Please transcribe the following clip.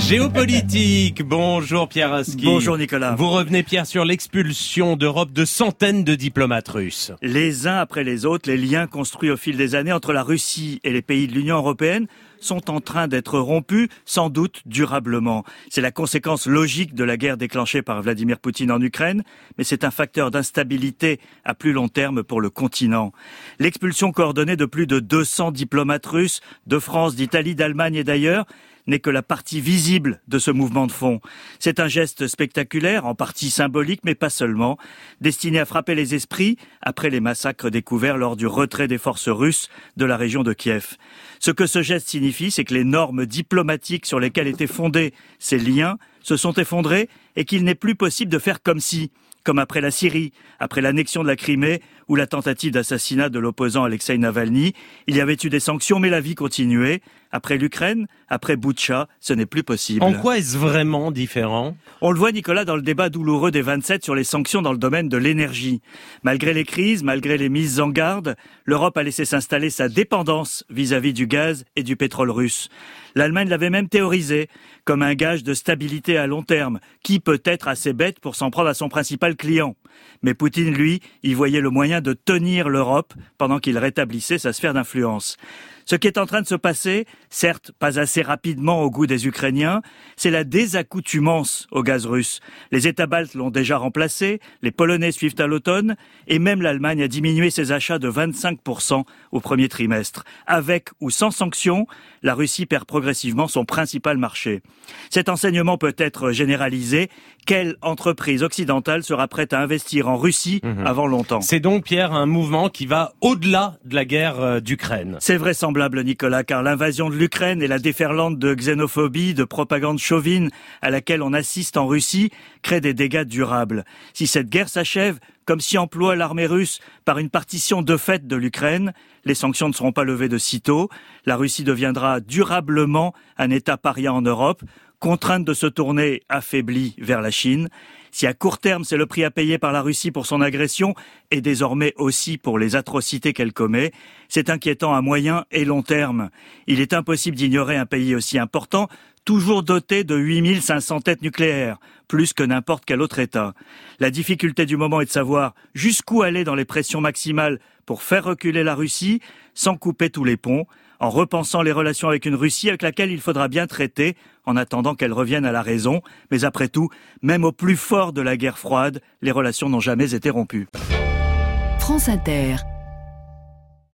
Géopolitique, bonjour Pierre Aski. Bonjour Nicolas. Vous revenez Pierre sur l'expulsion d'Europe de centaines de diplomates russes. Les uns après les autres, les liens construits au fil des années entre la Russie et les pays de l'Union européenne sont en train d'être rompus, sans doute durablement. C'est la conséquence logique de la guerre déclenchée par Vladimir Poutine en Ukraine, mais c'est un facteur d'instabilité à plus long terme pour le continent. L'expulsion coordonnée de plus de 200 diplomates russes de France, d'Italie, d'Allemagne et d'ailleurs n'est que la partie visible de ce mouvement de fond. C'est un geste spectaculaire, en partie symbolique, mais pas seulement, destiné à frapper les esprits après les massacres découverts lors du retrait des forces russes de la région de Kiev. Ce que ce geste signifie, c'est que les normes diplomatiques sur lesquelles étaient fondés ces liens se sont effondrés et qu'il n'est plus possible de faire comme après la Syrie, après l'annexion de la Crimée ou la tentative d'assassinat de l'opposant Alexeï Navalny. Il y avait eu des sanctions, mais la vie continuait. Après l'Ukraine, après Boutcha, ce n'est plus possible. En quoi est-ce vraiment différent ? On le voit, Nicolas, dans le débat douloureux des 27 sur les sanctions dans le domaine de l'énergie. Malgré les crises, malgré les mises en garde, l'Europe a laissé s'installer sa dépendance vis-à-vis du gaz et du pétrole russe. L'Allemagne l'avait même théorisé comme un gage de stabilité à long terme. Qui peut être assez bête pour s'en prendre à son principal client ? Mais Poutine, lui, y voyait le moyen de tenir l'Europe pendant qu'il rétablissait sa sphère d'influence. Ce qui est en train de se passer, certes pas assez rapidement au goût des Ukrainiens, c'est la désaccoutumance au gaz russe. Les États baltes l'ont déjà remplacé, les Polonais suivent à l'automne, et même l'Allemagne a diminué ses achats de 25% au premier trimestre. Avec ou sans sanctions, la Russie perd progressivement son principal marché. Cet enseignement peut être généralisé. Quelle entreprise occidentale sera prête à investir en Russie avant longtemps ? C'est donc, Pierre, un mouvement qui va au-delà de la guerre d'Ukraine. C'est vraisemblable, Nicolas, car l'invasion de l'Ukraine et la déferlante de xénophobie, de propagande chauvine à laquelle on assiste en Russie créent des dégâts durables. Si cette guerre s'achève, comme s'y emploie l'armée russe par une partition de fait de l'Ukraine, les sanctions ne seront pas levées de sitôt. La Russie deviendra durablement un État paria en Europe, contrainte de se tourner affaiblie vers la Chine. Si à court terme c'est le prix à payer par la Russie pour son agression et désormais aussi pour les atrocités qu'elle commet, c'est inquiétant à moyen et long terme. Il est impossible d'ignorer un pays aussi important, toujours doté de 8500 têtes nucléaires, plus que n'importe quel autre État. La difficulté du moment est de savoir jusqu'où aller dans les pressions maximales pour faire reculer la Russie sans couper tous les ponts, en repensant les relations avec une Russie avec laquelle il faudra bien traiter en attendant qu'elle revienne à la raison. Mais après tout, même au plus fort de la guerre froide, les relations n'ont jamais été rompues. France Inter.